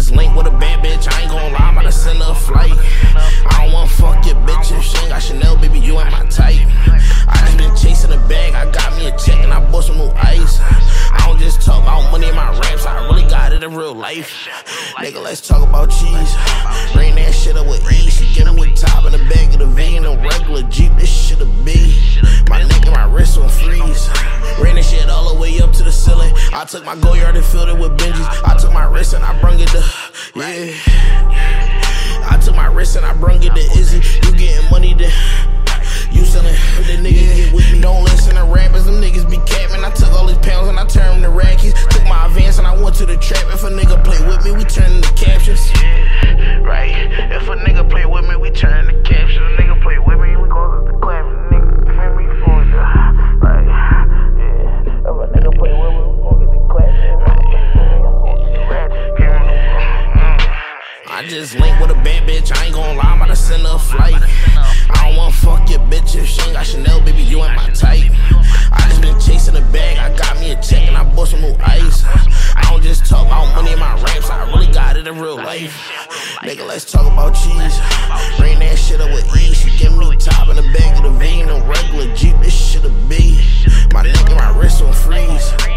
just linked with a bad bitch, I ain't gon' lie, I'm about to send her a flight. I don't wanna fuck your bitch if she ain't got Chanel, baby, you ain't my type. I just been chasing a bag, I got me a check and I bought some new ice. I don't just talk about money in my raps, I really got it in real life. Nigga, let's talk about cheese. Bring that shit up with ease. She give me a top in the back of the V in a regular Jeep, this shit a B. My neck and my wrist on freeze. Ran this shit all the way up to the ceiling. I took my Goyard and filled it with Benjis. I took my wrist and I brung it to, yeah. I took my wrist and I brung it to Izzy. You getting money then you selling, the nigga get with me. Don't listen to rappers, them niggas be capping. I took all these pounds and I turned them to rackies. Took my advance and I went to the trap. If a nigga play with me, we turn into captions. Yeah, right. If a nigga play with me, we turn into captions. A nigga play with me, we go to the clap. Nigga, hear me for the right. Yeah. If a nigga play with me, we gon' get the clap. I just linked with a bad bitch, I ain't gon' lie, I'm about to send her a flight. I don't wanna fuck your bitch if she ain't got Chanel, baby, you ain't my type. I just been chasing a bag, I got me a check and I bought some new ice. I don't just talk about money in my raps, I really got it in real life. Nigga, let's talk about cheese. Bring that shit up with ease. She give me a top in the back of the V in a regular Jeep, this shit a B. My neck and my wrist on freeze.